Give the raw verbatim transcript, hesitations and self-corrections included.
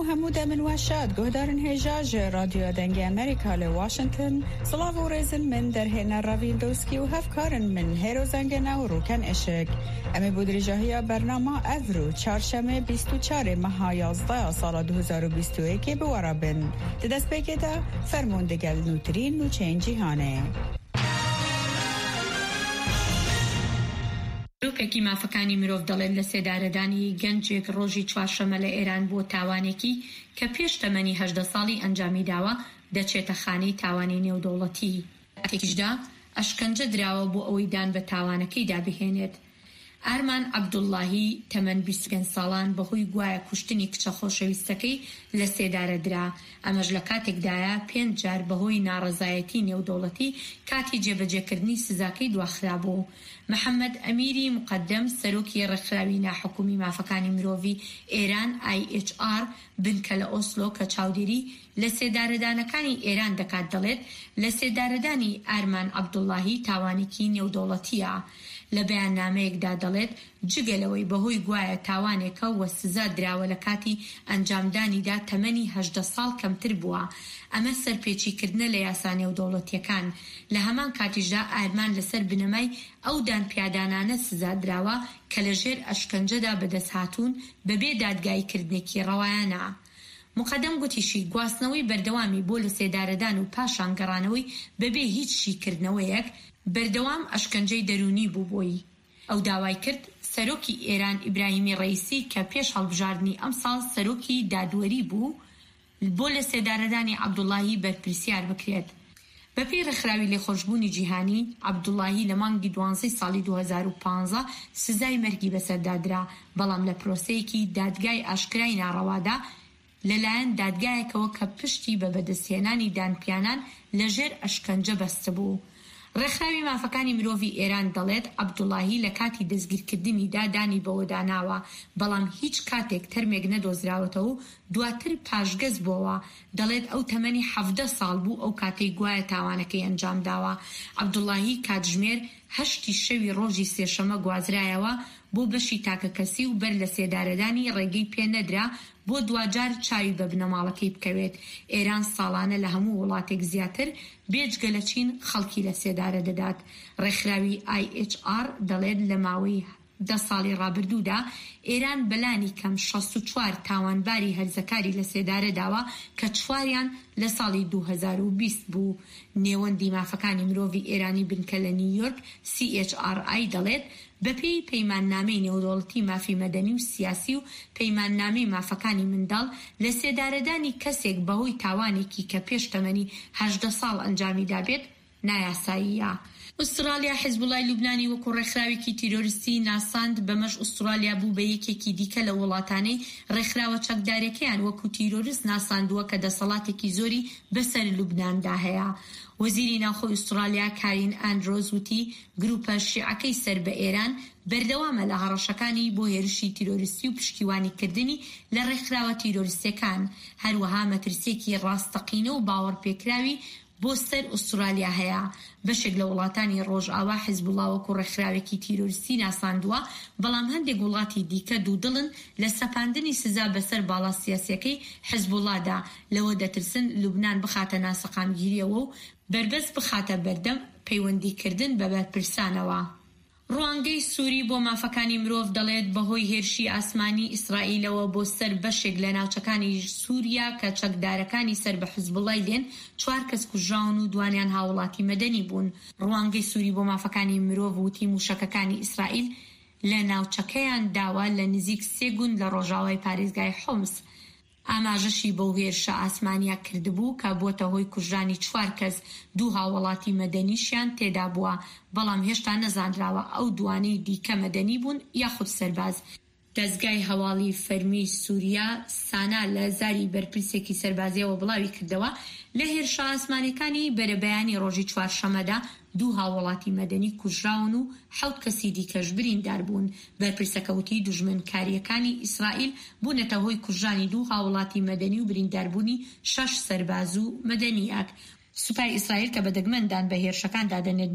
هەموو من واشاد گۆدارن هێژاژ رادیۆ دەنگی ئەمریکا لە واشنگتن سڵاو و ڕێزن من دەرهێنا ڕاویندۆسکی و هەفکارن من هێرۆ زەنگەنا و ڕووکەن ئەشک ئەمێ بۆ درێژاهەیە بەرنامە ئەڤرو چارشەمە بیست و چهار مەها یازدە ساڵە دوو هەزار و بیست و یەک بوەڕە بن دەدەستپێکێدا فەرمۆن دەگەل نووترین و چێن جیهانێ. گروپێکی مافەکانی مرۆڤ دەڵێن لە سێدارەدانی گەنجێک ڕۆژی چوارشەمە لە ئێران بۆ تاوانێکی کە پێش تەمەنی هەژدە ساڵی ئەنجامی داوە دەچێتە خانەی تاوانی نێودەوڵەتی. ئەتێکیشدا ئەشکەنجە دراوە بۆ ئەوەی دان بە تاوانەکەی دابهێنێت. ئارمان عەبدوڵڵاهی تەمەن بیست و پێنج ساڵان بەهۆی گوایە کوشتنی کچە خۆشەویستەکەی لە سێدارە درا. ئەمەش لە کاتێکدایە پێنج جار بەهۆی ناڕەزایەتی نێودەوڵەتی کاتی جێبەجێکردنی سزاکەی دواخرابوو. محەممەد ئەمیری مقدم سەرۆکی ڕێکخراوی ناحکومی مافەکانی مرۆڤی ئێران آی ئێچ ئار بنکە لە ئۆسلۆ کە چاودێری لە سێدارەدانەکانی ئێران دەکات دەڵێت لە سێدارەدانی ئارمان عەبدوڵڵاهی تاوانێکی نێودەوڵەتیە. لە بەیاننامەیەکدا دەڵێت جگەلەوەی بەهۆی گوایە تاوانێکە وە سزا دراوە لە کاتی ئەنجامدانیدا تەمەنی هەژدە ساڵ کەمتر بووە. ئەمە سەرپێچیکردنە لە یاسا نێودەوڵەتیەکان. لە هەمان کاتیشدا ئارمان لەسەر بنەمای ئەو دانپیادانانە سزا دراوە کە لەژێر ئەشکەنجەدا بەدەست هاتوون بەبێ دادگایکردنێکی ڕەوایانە. مقدم گوتیشی گواستنەوەی بەردەوامی بۆ لە سێدارەدان و پاشان گەڕانەوەی بەبێ هیچ شیکردنەوەیەک بەردەوام ئەشکەنجەی دەرونی بوو بۆی. ئەو داوای کرد سەرۆکی ئێران ئیبراهیمی ڕەیسی کە پێش هەڵبژاردنی ئەم ساڵ سەرۆکی دادوەری بوو بۆ لە سێدارەدانی عەبدوڵڵاهی بەرپرسیار بکرێت. بەپێی ڕێکخراوی لێخۆشبوونی جیهانی عەبدوڵڵاهی لە مانگی دوانزەی ساڵی دوو هەزار و پانزە سزای مەرگی بەسەردادرا، بەڵام لە پرۆسەیەکی دادگای ئاشکرای ناڕەوادا لەلایەن دادگایەکەوە کە پشتی بە بەدەستهێنانی دانپیانان لەژێر ئەشکەنجە بەستە بوو. ڕێکخراوی مافەکانی مرۆڤی ئێران دەڵێت عەبدوڵڵاهی لە کاتی دەستگیرکردنیدا دانی بەوە داناوە، بەڵام هیچ کاتێک تەرمێک نەدۆزراوەتەوە و دواتر پاشگەز بووەوە. دەڵێت ئەو تەمەنی حەڤدە ساڵ بوو ئەو کاتەی گوایە تاوانەکەی ئەنجام داوە. عەبدوڵڵاهی کاتژمێر هەشتی شەوی ڕۆژی سێشەمە گوازرایەوە بۆ بەشی تاکە کەسی و بەر لە سێدارەدانی ڕێگەی پێ نەدرا بۆ دوجار چاوی بە بنەماڵەکەی بکەوێت. ئێران ساڵانە لە هەموو وڵاتێک زیاتر بێجگە لە چین خەڵکی لە سێدارە دەدات. ڕێکخراوی آی ئێچ ئار دەڵێت لە ماوەی دە ساڵی ڕابردوودا ئێران بەلانی کەم شەست و چوار تاوانباری هەرزەکاری لە سێدارە داوە کە چواریان لە ساڵی دوو هەزار و بیست بوو. نێوەندی مافەکانی مرۆڤی ئێرانی بنکە لە نیویۆرک سی ئێچ ئار ئای دەڵێت بەپێی پەیماننامەی نێودەوڵەتی مافی مەدەنی و سیاسی و پەیماننامەی مافەکانی منداڵ لە سێدارەدانی کەسێک بەهۆی تاوانێکی کە پێش تەمەنی هەژدە ساڵ ئەنجامی دابێت نایاساییە. ئوسترالیا حیزبوڵای لوبنانی وەکو ڕێکخراوێکی تیرۆریستی ناساند، بەمەش ئوسترالیا بوو بە یەکێکی دیکە لە وڵاتانەی ڕێکخراوە چەکدارەکەیان وەکو تیرۆریست ناساندووە کە دەسەڵاتێکی زۆری بەسەر لوبناندا هەیە. وەزیری ناوخۆی ئوسترالیا کارین ئاندرۆز وتی گروپە شیعەکەی سەر بە ئێران بەردەوامە لە هەڕەشەکانی بۆ هێرشی تیرۆریستی و پشتیوانیکردنی لە ڕێکخراوە تیرۆریستەکان، هەروەها مەترسیەکی ڕاستەقینە و باوەڕپێکراوی بۆ سەر ئوسترالیا هەیە. بەشێک لە وڵاتانی ڕۆژئاوا حیزبوڵڵا وەکو ڕێکخراوێکی تیرۆریستی ناساندووە، بەڵام هەندێک وڵاتی دیکە دوودڵن لە سەپاندنی سزا بەسەر باڵا سیاسیەکەی حیزبوڵڵادا، لەوە دەترسن لوبنان بخاتە ناسەقامگیریەوە و بربەست بخاتە بەردەم پەیوەندیکردن بە بەرپرسانەوە. ڕوانگەی سووری بۆ مافەکانی مرۆڤ دەڵێت بەهۆی هێرشی ئاسمانی ئیسرائیلەوە بۆ سەر بەشێک لە ناوچەکانی سووریا کە چەکدارەکانی سەر بە حیزبوڵڵای لێن چوار کەس کوژراون و دوانیان هاوڵاتی مەدەنی بوون. ڕوانگەی سووری بۆ مافەکانی مرۆڤ وتی موشەکەکانی ئیسرائیل لە ناوچەکەیان داوا لە نزیک سێ گوند لە ڕۆژاوای پارێزگای حۆمس. ئاماژەشی بەو هێرشە ئاسمانیا کردبوو کە بۆتە هۆی کوژرانی چوار کەس، دوو هاوڵاتی مەدەنیشیان تێدا بووە، بەڵام هێشتا نەزانراوە ئەو دوانەی دیکە مەدەنی بوون یاخود سەرباز. دەزگای هەواڵی فەرمی سووریا سانا لە زاری بەرپرسێکی سەربازیەوە بڵاوی کردەوە لە هێرشە ئاسمانیەکانی بەرەبەیانی ڕۆژی چوارشەمەدا دوو هاوڵاتی مەدەنی کوژراون و حەوت کەسی دیکەش بریندار بوون. بەرپرسەکەوتی دوژمنکاریەکانی ئیسرائیل بوونەتە هۆی کوژرانی دوو هاوڵاتی مەدەنی و برینداربوونی شەش سەرباز و مەدەنیەک. سوپای ئیسرائیل کە بە دەگمەندان بە هێرشەکان دادەنێت